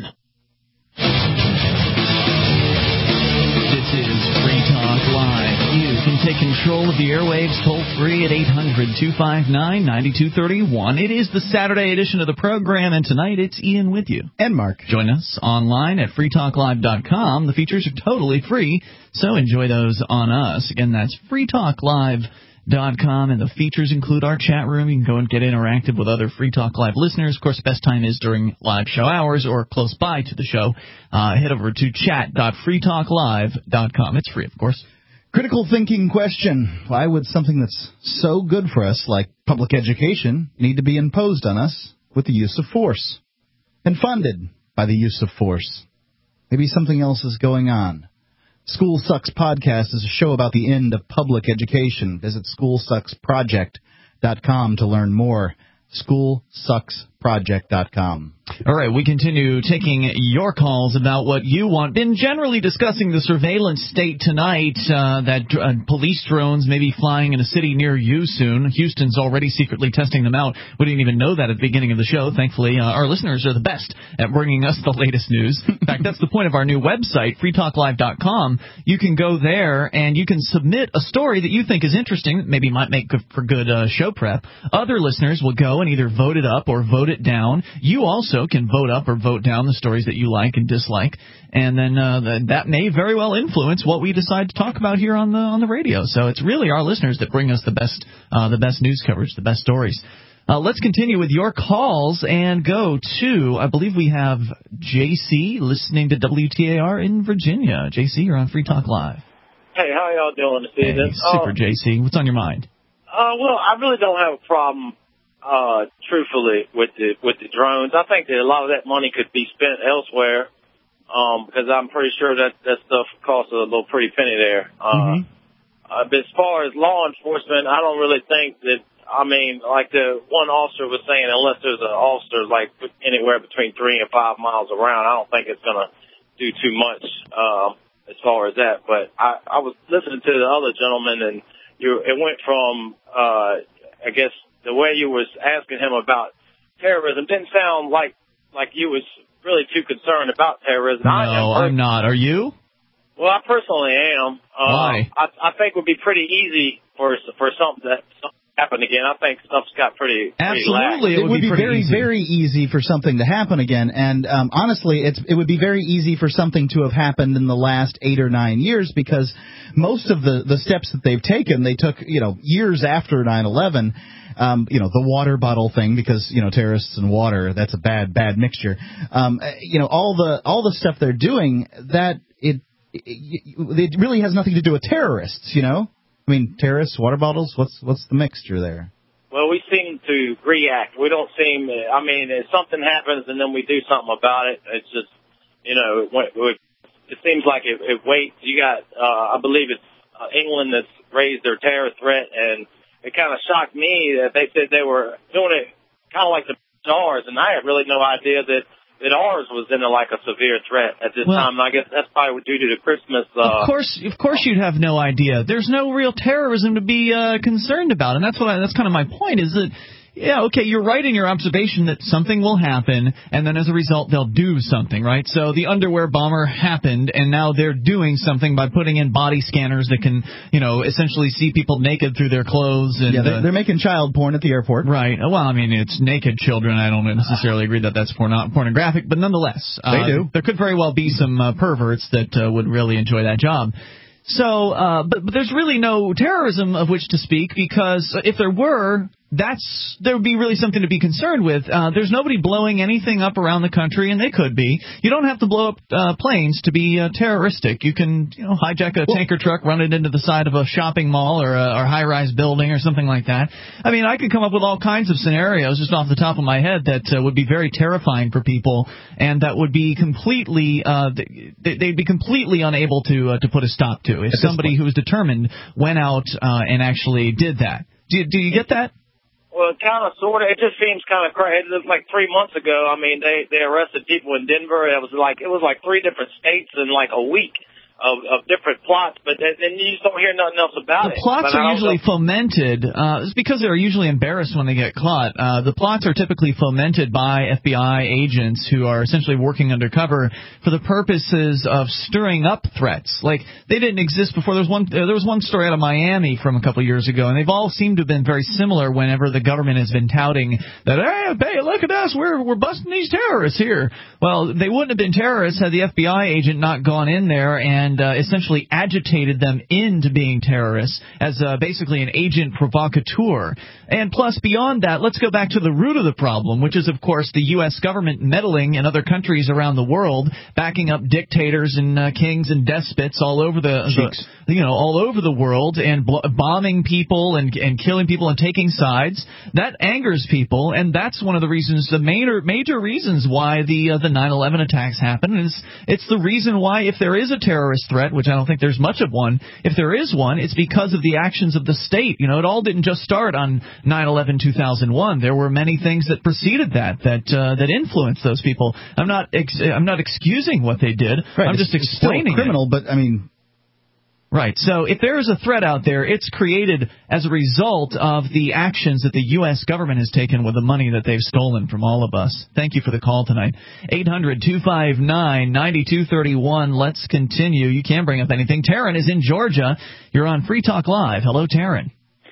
This is Free Talk Live. You can take control of the airwaves toll-free at eight hundred, two five nine, nine two three one. It is the Saturday edition of the program, and tonight it's Ian with you. And Mark. Join us online at free talk live dot com. The features are totally free, so enjoy those on us. Again, that's free talk live dot com, and the features include our chat room. You can go and get interactive with other Free Talk Live listeners. Of course, best time is during live show hours or close by to the show. Uh, head over to chat dot free talk live dot com. It's free, of course. Critical thinking question. Why would something that's so good for us, like public education, need to be imposed on us with the use of force and funded by the use of force? Maybe something else is going on. School Sucks Podcast is a show about the end of public education. Visit school sucks project dot com to learn more. school sucks project dot com. All right, we continue taking your calls about what you want. Been generally discussing the surveillance state tonight, uh, that uh, police drones may be flying in a city near you soon. Houston's already secretly testing them out. We didn't even know that at the beginning of the show. Thankfully, uh, our listeners are the best at bringing us the latest news. In fact, that's the point of our new website, free talk live dot com. You can go there and you can submit a story that you think is interesting, maybe might make good for good uh, show prep. Other listeners will go and either vote it up or vote it down. You also can vote up or vote down the stories that you like and dislike, and then uh, the, that may very well influence what we decide to talk about here on the on the radio. So it's really our listeners that bring us the best uh, the best news coverage, the best stories. Uh, let's continue with your calls and go to, I believe we have J C listening to W T A R in Virginia. J C, you're on Free Talk Live. Hey, how y'all doing this evening? Hey, super, uh, J C. What's on your mind? Uh, well, I really don't have a problem. Uh, truthfully, with the with the drones, I think that a lot of that money could be spent elsewhere, um, because I'm pretty sure that that stuff costs a little pretty penny there. Uh, mm-hmm. uh, but as far as law enforcement, I don't really think that. I mean, like the one officer was saying, unless there's an officer like anywhere between three and five miles around, I don't think it's gonna do too much um, as far as that. But I, I was listening to the other gentleman, and you, it went from, uh, I guess. The way you was asking him about terrorism didn't sound like like you was really too concerned about terrorism. No, I am I'm not. Are you? Well, I personally am. Uh, Why? I, I think it would be pretty easy for for something that something happen again. I think stuff's got pretty, pretty absolutely. lax. It, it would be, be very, easy. very easy for something to happen again. And um, honestly, it's it would be very easy for something to have happened in the last eight or nine years because most of the the steps that they've taken, they took you know years after nine eleven. Um, you know, the water bottle thing, because, you know, terrorists and water, that's a bad, bad mixture. Um, you know, all the all the stuff they're doing, that it, it it really has nothing to do with terrorists, you know? I mean, terrorists, water bottles, what's what's the mixture there? Well, we seem to react. We don't seem, I mean, if something happens and then we do something about it, it's just, you know, it, it seems like it, it waits. You got, uh, I believe it's uh, England that's raised their terror threat, and it kind of shocked me that they said they were doing it kind of like the stars, and I had really no idea that that ours was in a, like a severe threat at this well, time. And I guess that's probably due to the Christmas. Uh, of course, of course, you'd have no idea. There's no real terrorism to be uh, concerned about, and that's what I, that's kind of my point. Is that. Yeah, okay, you're right in your observation that something will happen, and then as a result, they'll do something, right? So the underwear bomber happened, and now they're doing something by putting in body scanners that can, you know, essentially see people naked through their clothes. And, yeah, they're, uh, they're making child porn at the airport. Right. Well, I mean, it's naked children. I don't necessarily agree that that's porno- pornographic, but nonetheless. They uh, do. There could very well be some uh, perverts that uh, would really enjoy that job. So, uh, but, but there's really no terrorism of which to speak, because if there were, that's there would be really something to be concerned with. Uh, there's nobody blowing anything up around the country, and they could be. You don't have to blow up uh, planes to be uh, terroristic. You can, you know, hijack a tanker truck, run it into the side of a shopping mall or a or high-rise building or something like that. I mean, I could come up with all kinds of scenarios just off the top of my head that uh, would be very terrifying for people, and that would be completely uh, they, they'd be completely unable to uh, to put a stop to if somebody who was determined went out uh, and actually did that. Do you, do you get that? Well, kind of, sort of. It just seems kind of crazy. It was like three months ago. I mean, they they arrested people in Denver. It was like it was like three different states in like a week of, of different plots. But then you just don't hear nothing else about the it. The plots but are usually know. fomented. Uh, it's because they're usually embarrassed when they get caught. Uh, the plots are typically fomented by F B I agents who are essentially working undercover for the purposes of stirring up threats. Like, they didn't exist before. There was one, uh, there was one story out of Miami from a couple years ago, and they've all seemed to have been very similar whenever the government has been touting that, hey, hey look at us, we're, we're busting these terrorists here. Well, they wouldn't have been terrorists had the F B I agent not gone in there and and uh, essentially agitated them into being terrorists as uh, basically an agent provocateur. And plus, beyond that, let's go back to the root of the problem, which is, of course, the U S government meddling in other countries around the world, backing up dictators and uh, kings and despots all over the, the you know, all over the world, and bl- bombing people and, and killing people and taking sides. That angers people, and that's one of the reasons, the major major reasons why the uh, the nine eleven attacks happen. Is it's the reason why, if there is a terrorist threat, which I don't think there's much of one, if there is one, it's because of the actions of the state. You know, it all didn't just start on nine eleven two thousand one. There were many things that preceded that that uh, that influenced those people. I'm not ex- I'm not excusing what they did. Right, I'm just it's, explaining it's still criminal, it. but I mean. Right. So if there is a threat out there, it's created as a result of the actions that the U S government has taken with the money that they've stolen from all of us. Thank you for the call tonight. eight hundred two five nine nine two three one. Let's continue. You can bring up anything. Taryn is in Georgia. You're on Free Talk Live. Hello, Taryn.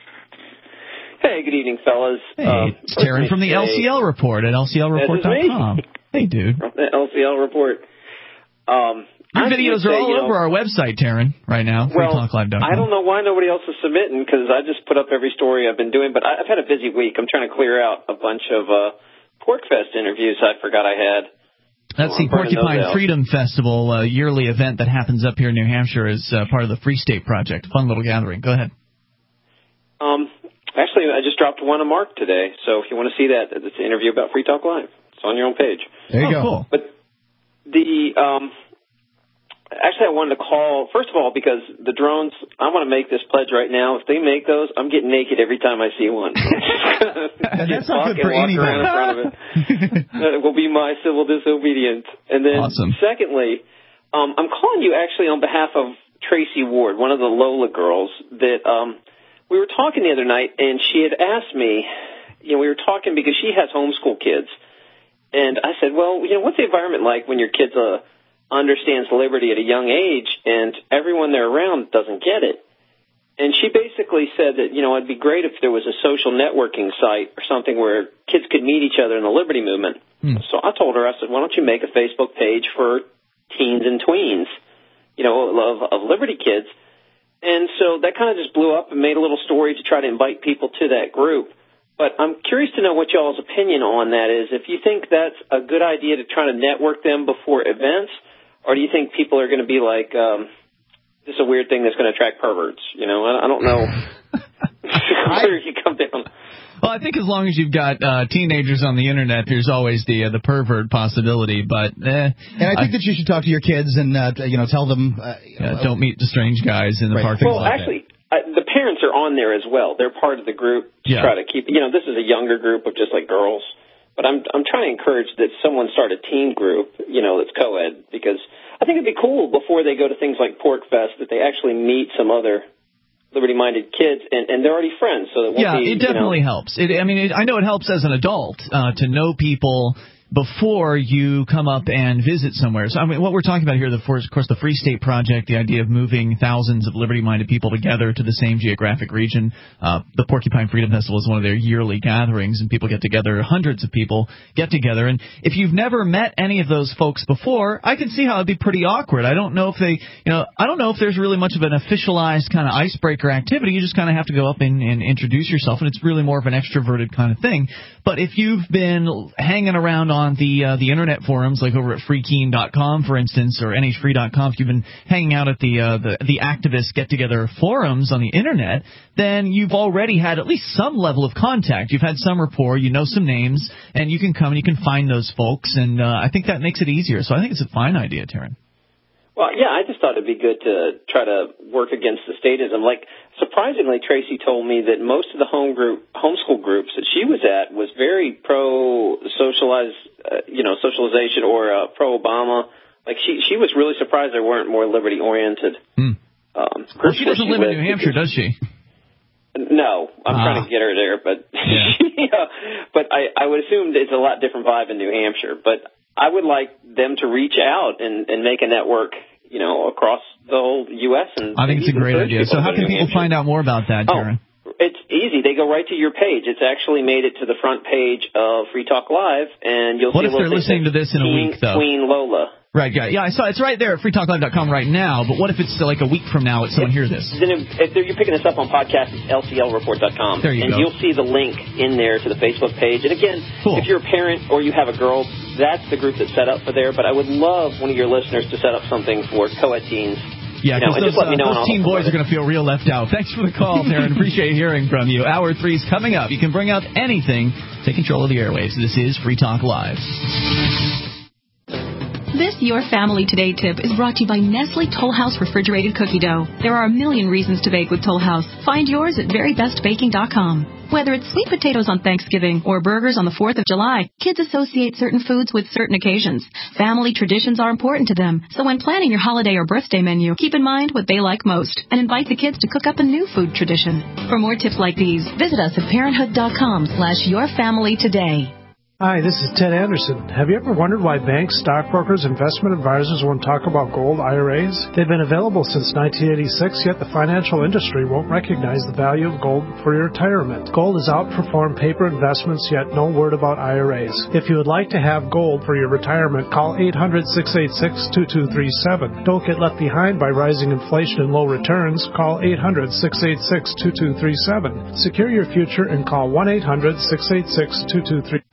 Hey, good evening, fellas. Hey, um, it's Taryn from the L C L Report at L C L report dot com. Hey, dude. From the L C L Report. Um, Your videos say, are all you know, over our website, Taryn, right now, free well, talk live dot com. I don't know why nobody else is submitting, because I just put up every story I've been doing, but I, I've had a busy week. I'm trying to clear out a bunch of uh, PorcFest interviews I forgot I had. That's so the Porcupine Freedom Festival, a yearly event that happens up here in New Hampshire as uh, part of the Free State Project. Fun little gathering. Go ahead. Um, actually, I just dropped one a Mark today, so if you want to see that, it's an interview about Free Talk Live. It's on your own page. There you oh, go. Cool. But the... Um, Actually, I wanted to call, first of all, because the drones, I want to make this pledge right now. If they make those, I'm getting naked every time I see one. That's not good for anybody. In front of it. That will be my civil disobedience. And then, awesome. Secondly, um, I'm calling you actually on behalf of Tracy Ward, one of the Lola girls, that um, we were talking the other night, and she had asked me, you know, we were talking because she has homeschool kids. And I said, well, you know, what's the environment like when your kid's a understands liberty at a young age, and everyone they're around doesn't get it. And she basically said that, you know, it'd be great if there was a social networking site or something where kids could meet each other in the liberty movement. Hmm. So I told her, I said, why don't you make a Facebook page for teens and tweens, you know, of, of liberty kids? And so that kind of just blew up and made a little story to try to invite people to that group. But I'm curious to know what y'all's opinion on that is. If you think that's a good idea to try to network them before events, or do you think people are going to be like, um, this is a weird thing that's going to attract perverts? You know, I, I don't know where you come down. Well, I think as long as you've got uh, teenagers on the internet, there's always the uh, the pervert possibility. But eh, and I think I, that you should talk to your kids and uh, you know tell them uh, yeah, don't meet the strange guys in the right. park. Well, like actually, I, the parents are on there as well. They're part of the group to yeah. try to keep. You know, this is a younger group of just like girls. But I'm I'm trying to encourage that someone start a teen group, you know, that's co-ed, because I think it'd be cool before they go to things like Pork Fest that they actually meet some other liberty-minded kids, and, and they're already friends. So it won't yeah, be, it definitely you know, helps. It, I mean, it, I know it helps as an adult uh, to know people before you come up and visit somewhere. So, I mean, what we're talking about here, the, of course, the Free State Project, the idea of moving thousands of liberty-minded people together to the same geographic region. Uh, the Porcupine Freedom Festival is one of their yearly gatherings, and people get together, hundreds of people get together. And if you've never met any of those folks before, I can see how it'd be pretty awkward. I don't know if they, you know, I don't know if there's really much of an officialized kind of icebreaker activity. You just kind of have to go up and, and introduce yourself, and it's really more of an extroverted kind of thing. But if you've been hanging around on on the uh, the internet forums, like over at free keen dot com, for instance, or N H free dot com, if you've been hanging out at the uh, the, the activist get-together forums on the internet, then you've already had at least some level of contact. You've had some rapport, you know some names, and you can come and you can find those folks, and uh, I think that makes it easier. So I think it's a fine idea, Taryn. Well, yeah, I just thought it'd be good to try to work against the statism. Like, surprisingly, Tracy told me that most of the home group, homeschool groups that she was at was very pro-socialize, uh, you know, socialization or uh, pro-Obama. Like, she she was really surprised there weren't more liberty-oriented Hmm. um, Well, groups. she doesn't live in New Hampshire, does she? No, I'm Ah. trying to get her there, but Yeah. yeah, but I, I would assume that it's a lot different vibe in New Hampshire. But I would like them to reach out and, and make a network, you know, across the whole U S And I think it's a great idea. So how can people find out more about that, Taryn? Oh, it's easy. They go right to your page. It's actually made it to the front page of Free Talk Live, and you'll What see if a they're little thing listening to that this in a Queen, week, though? Queen Lola. Right, yeah, yeah. I saw it's right there at free talk live dot com right now. But what if it's like a week from now that someone hears this? Then if, if you're picking this up on podcast, it's L C L report dot com. There you and go. you'll see the link in there to the Facebook page. And again, Cool. if you're a parent or you have a girl, that's the group that's set up for there. But I would love one of your listeners to set up something for co-ed teens. Yeah, you know, because and those, just let me know uh, and those I'll teen talk boys about are going to feel real left out. Thanks for the call, Taryn. Appreciate hearing from you. Hour three's coming up. You can bring up anything. Take control of the airwaves. This is Free Talk Live. This Your Family Today tip is brought to you by Nestle Toll House Refrigerated Cookie Dough. There are a million reasons to bake with Toll House. Find yours at very best baking dot com. Whether it's sweet potatoes on Thanksgiving or burgers on the fourth of July, kids associate certain foods with certain occasions. Family traditions are important to them, so when planning your holiday or birthday menu, keep in mind what they like most and invite the kids to cook up a new food tradition. For more tips like these, visit us at parenthood dot com slash your family today. Hi, this is Ted Anderson. Have you ever wondered why banks, stockbrokers, investment advisors won't talk about gold I R As? They've been available since nineteen eighty-six, yet the financial industry won't recognize the value of gold for your retirement. Gold has outperformed paper investments, yet no word about I R As. If you would like to have gold for your retirement, call eight hundred, six eight six, two two three seven. Don't get left behind by rising inflation and low returns. Call eight hundred, six eight six, two two three seven. Secure your future and call one eight hundred, six eight six, two two three seven.